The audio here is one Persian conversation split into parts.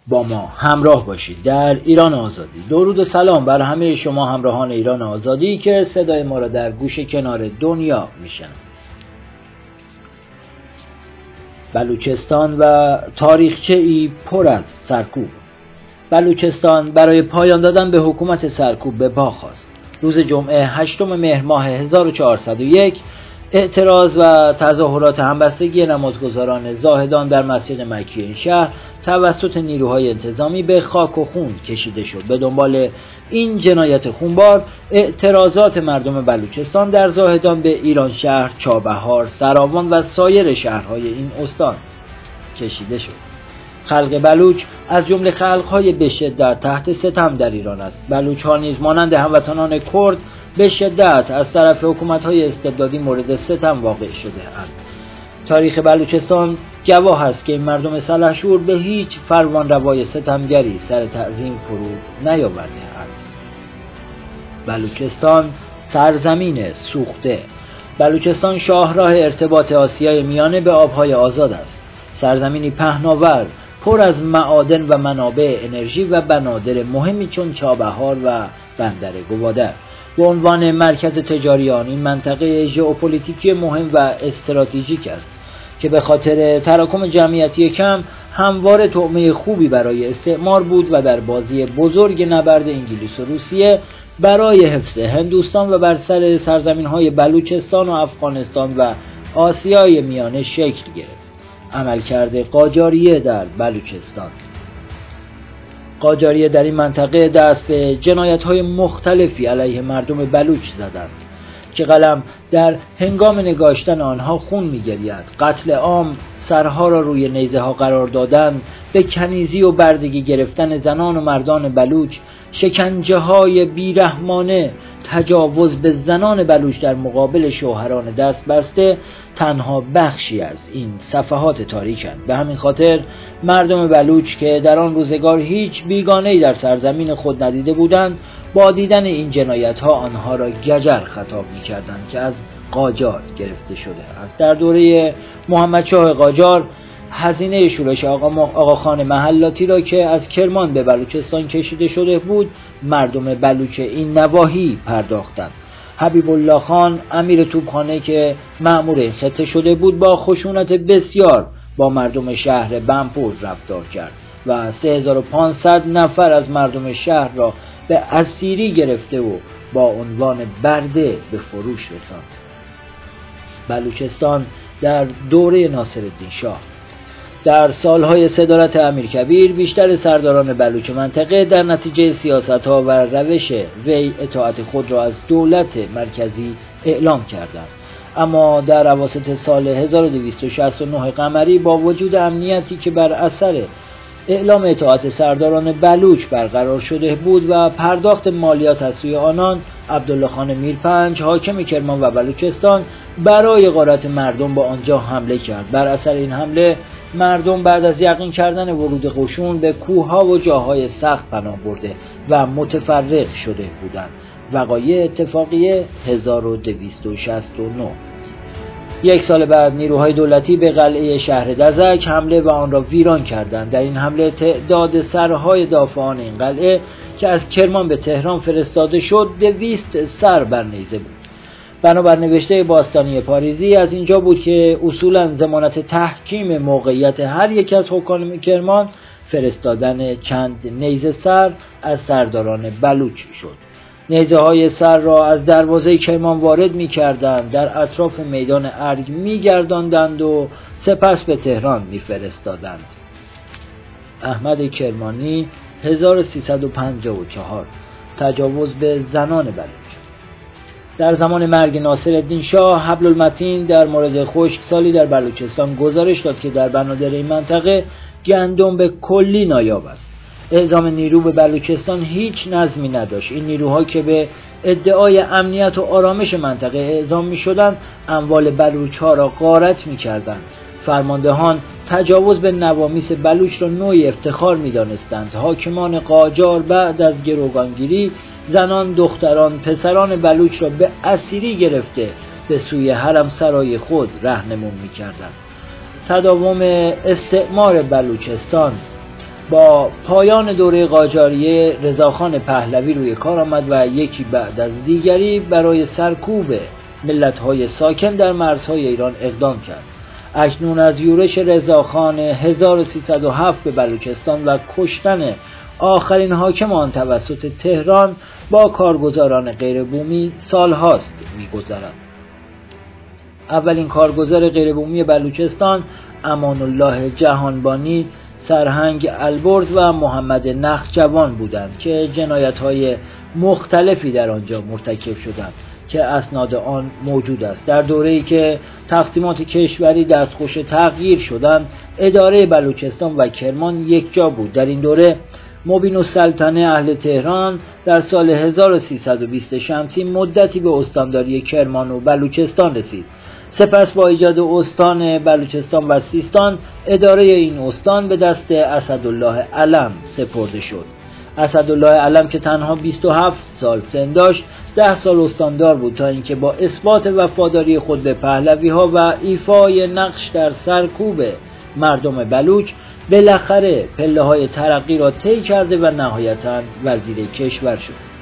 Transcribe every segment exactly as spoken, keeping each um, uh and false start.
با ما همراه باشید در ایران آزادی. درود و سلام بر همه شما همراهان ایران آزادی که صدای ما را در گوشه کنار دنیا میشنوید. بلوچستان و تاریخچه‌ای پر از سرکوب. بلوچستان برای پایان دادن به حکومت سرکوب به پا خواست. روز جمعه هشتم مهر ماه هزار و چهارصد و یک اعتراض و تظاهرات همبستگی نمازگزاران زاهدان در مسجد مکی این شهر توسط نیروهای انتظامی به خاک و خون کشیده شد. به دنبال این جنایت خونبار اعتراضات مردم بلوچستان در زاهدان به ایران شهر، چابهار، سراوان و سایر شهرهای این استان کشیده شد. خلق بلوچ از جمله خلق‌های به شدت تحت ستم در ایران است. بلوچ‌ها نیز مانند هموطنان کرد به شدت از طرف حکومت‌های استبدادی مورد ستم واقع شده اند. تاریخ بلوچستان گواه است که این مردم سلحشور به هیچ فرمانروای ستمگری سر تعظیم فرود نیاورده اند. بلوچستان سرزمین سوخته. بلوچستان شاهراه ارتباط آسیای میانه به آبهای آزاد است. سرزمینی پهناور پر از معادن و منابع انرژی و بنادر مهمی چون چابهار و بندر گوادر. به عنوان مرکز تجاری آن این منطقه ژئوپلیتیکی مهم و استراتژیک است که به خاطر تراکم جمعیتی کم همواره طعمه خوبی برای استعمار بود و در بازی بزرگ نبرد انگلیس و روسیه برای حفظ هندوستان و بر سر سرزمین‌های بلوچستان و افغانستان و آسیای میانه شکل گرفت. عملکرد قاجاریه در بلوچستان. قاجاریه در این منطقه دست به جنایت‌های مختلفی علیه مردم بلوچ زدند که قلم در هنگام نگاشتن آنها خون می‌گرید. قتل عام، سرها را روی نیزه ها قرار دادن، به کنیزی و بردگی گرفتن زنان و مردان بلوچ، شکنجه های بیرحمانه، تجاوز به زنان بلوچ در مقابل شوهران دست بسته تنها بخشی از این صفحات تاریکند. به همین خاطر مردم بلوچ که در آن روزگار هیچ بیگانه‌ای در سرزمین خود ندیده بودند، با دیدن این جنایت ها آنها را گجر خطاب می‌کردند که از قاجار گرفته شده است. در دوره محمد شاه قاجار هزینه شورش آقا آقاخان محلاتی را که از کرمان به بلوچستان کشیده شده بود مردم بلوچ این نواحی پرداختند. حبیب الله خان امیر توپخانه که مأمور این خطه شده بود با خشونت بسیار با مردم شهر بنپور رفتار کرد و سه هزار و پانصد نفر از مردم شهر را به اسیری گرفته و با عنوان برده به فروش رساند. بلوچستان در دوره ناصرالدین شاه. در سالهای صدارت امیرکبیر بیشتر سرداران بلوچ منطقه در نتیجه سیاست‌ها و روش وی اطاعت خود را از دولت مرکزی اعلام کردند. اما در اواسط سال هزار و دویست و شصت و نه قمری با وجود امنیتی که بر اثر اعلام اطاعت سرداران بلوچ برقرار شده بود و پرداخت مالیات از سوی آنان، عبدالله خان میرپنج حاکم کرمان و بلوچستان برای غارت مردم با آنجا حمله کرد. بر اثر این حمله مردم بعد از یقین کردن ورود قشون به کوهها و جاهای سخت پناه برده و متفرق شده بودند. وقایع اتفاقیه هزار و دویست و شصت و نه. یک سال بعد نیروهای دولتی به قلعه شهر دزک حمله و آن را ویران کردند. در این حمله تعداد سرهای دافعان این قلعه که از کرمان به تهران فرستاده شد دویست سر بر نیزه بود. بنابر نوشته باستانی پاریزی از اینجا بود که اصولاً ضمانت تحکیم موقعیت هر یک از حکام کرمان فرستادن چند نیزه سر از سرداران بلوچ شد. نیزه های سر را از دروازه کرمان وارد می کردند، در اطراف میدان ارگ می گرداندند و سپس به تهران می فرستادند. احمد کرمانی هزار و سیصد و پنجاه و چهار. تجاوز به زنان بلوچ. در زمان مرگ ناصرالدین شاه حبل المتین در مورد خشکسالی در بلوچستان گزارش داد که در بنادر این منطقه گندم به کلی نایاب است. اعزام نیرو به بلوچستان هیچ نظمی نداشت. این نیروها که به ادعای امنیت و آرامش منطقه اعزام می شدند اموال بلوچ ها را غارت می کردند. فرماندهان تجاوز به نوامیس بلوچ را نوعی افتخار می دانستند. حاکمان قاجار بعد از گروگانگیری زنان، دختران، پسران بلوچ را به اسیری گرفته به سوی حرم سرای خود رهنمون می کردند. تداوم استعمار بلوچستان با پایان دوره قاجاریه رضاخان پهلوی روی کار آمد و یکی بعد از دیگری برای سرکوب ملت‌های ساکن در مرزهای ایران اقدام کرد. اکنون از یورش رضاخان هزار و سیصد و هفت به بلوچستان و کشتن آخرین حاکم آن توسط تهران با کارگزاران غیربومی سالهاست می‌گذرد. اولین کارگزار غیربومی بلوچستان امان الله جهانبانی، سرهنگ البرز و محمد نخجوان بودند که جنایت‌های مختلفی در آنجا مرتکب شدند که اسناد آن موجود است. در دوره‌ای که تقسیمات کشوری دستخوش تغییر شدند، اداره بلوچستان و کرمان یک جا بود. در این دوره مبین السلطنه اهل تهران در سال هزار و سیصد و بیست شمسی مدتی به استانداری کرمان و بلوچستان رسید. سپس با ایجاد استان بلوچستان و سیستان، اداره این استان به دست اسدالله علم سپرده شد. اسدالله علم که تنها بیست و هفت سال سن داشت، ده سال استاندار بود تا اینکه با اثبات وفاداری خود به پهلوی ها و ایفای نقش در سرکوب مردم بلوچ بالاخره پله های ترقی را طی کرده و نهایتاً وزیر کشور شد.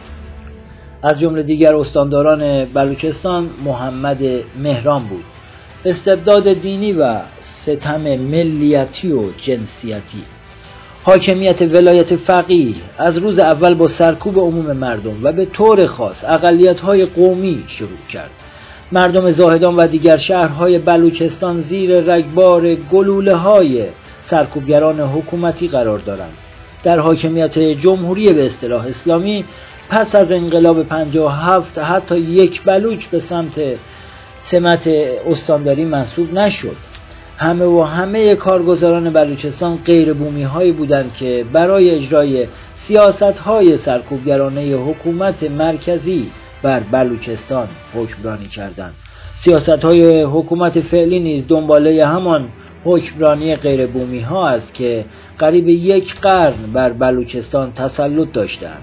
از جمله دیگر استانداران بلوچستان محمد مهران بود. استبداد دینی و ستم ملیتی و جنسیتی. حاکمیت ولایت فقیه از روز اول با سرکوب عموم مردم و به طور خاص اقلیت‌های قومی شروع کرد. مردم زاهدان و دیگر شهرهای بلوچستان زیر رگبار گلوله‌های سرکوبگران حکومتی قرار دارند. در حاکمیت جمهوری به اصطلاح اسلامی پس از انقلاب پنجاه و هفت حتی یک بلوچ به سمت سمت استانداری منصوب نشد. همه و همه کارگزاران بلوچستان غیر بومی هایی بودند که برای اجرای سیاست های سرکوبگرانه حکومت مرکزی بر بلوچستان حکمرانی کردند. سیاست های حکومت فعلی نیز دنباله همان حکمرانی غیر بومی ها است که قریب یک قرن بر بلوچستان تسلط داشتند.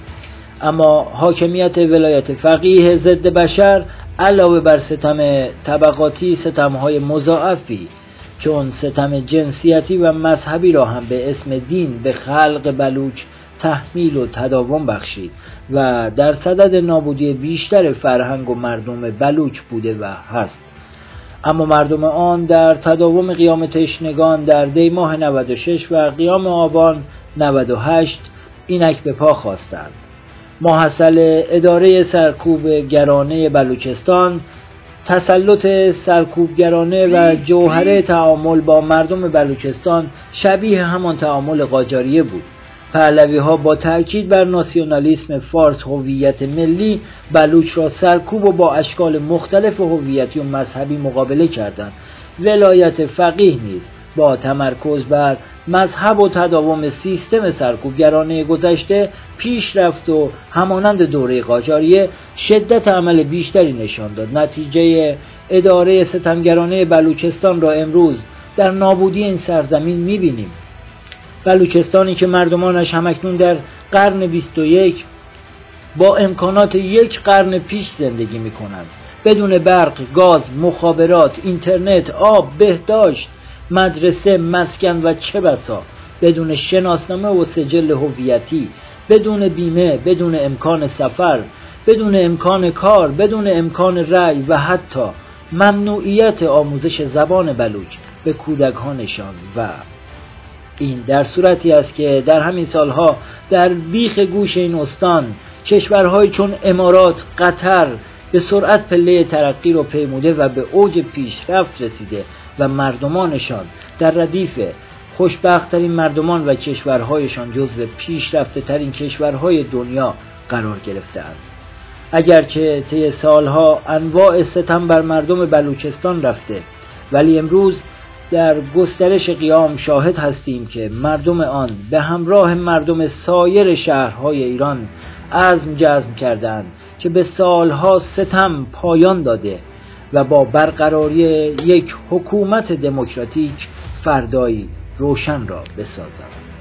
اما حاکمیت ولایت فقیه ضد بشر علاوه بر ستم طبقاتی ستم‌های مضاعفی چون ستم جنسیتی و مذهبی را هم به اسم دین به خلق بلوچ تحمیل و تداوم بخشید و در صدد نابودی بیشتر فرهنگ و مردم بلوچ بوده و هست. اما مردم آن در تداوم قیام تشنگان در دی ماه نود و شش و قیام آبان نود و هشت اینک به پا خواستند. ماحصل اداره سرکوبگرانه بلوچستان تسلط سرکوبگرانه و جوهره تعامل با مردم بلوچستان شبیه همان تعامل قاجاریه بود. پهلوی ها با تأکید بر ناسیونالیسم فارس هویت ملی بلوچ را سرکوب و با اشکال مختلف هویتی و مذهبی مقابله کردند. ولایت فقیه نیز با تمرکز بر مذهب و تداوم سیستم سرکوبگرانه گذشته پیش رفت و همانند دوره قاجاریه شدت عمل بیشتری نشان داد. نتیجه اداره ستمگرانه بلوچستان را امروز در نابودی این سرزمین می‌بینیم. بلوچستانی که مردمانش همکنون در قرن بیست و یک با امکانات یک قرن پیش زندگی می‌کنند، بدون برق، گاز، مخابرات، اینترنت، آب، بهداشت، مدرسه، مسکن و چه بسا، بدون شناسنامه و سجل هویتی، بدون بیمه، بدون امکان سفر، بدون امکان کار، بدون امکان رأی و حتی ممنوعیت آموزش زبان بلوچ به کودکانشان. و این در صورتی است که در همین سالها در بیخ گوش این استان کشورهای چون امارات، قطر به سرعت پله ترقی رو پیموده و به اوج پیشرفت رسیده و مردمانشان در ردیف خوشبخت‌ترین مردمان و کشورهایشان جزو پیشرفته ترین کشورهای دنیا قرار گرفته‌اند. اگرچه طی سالها انواع ستم بر مردم بلوچستان رفته، ولی امروز در گسترش قیام شاهد هستیم که مردم آن به همراه مردم سایر شهرهای ایران عزم جزم کردند که به سالها ستم پایان داده و با برقراری یک حکومت دموکراتیک فردایی روشن را بسازند.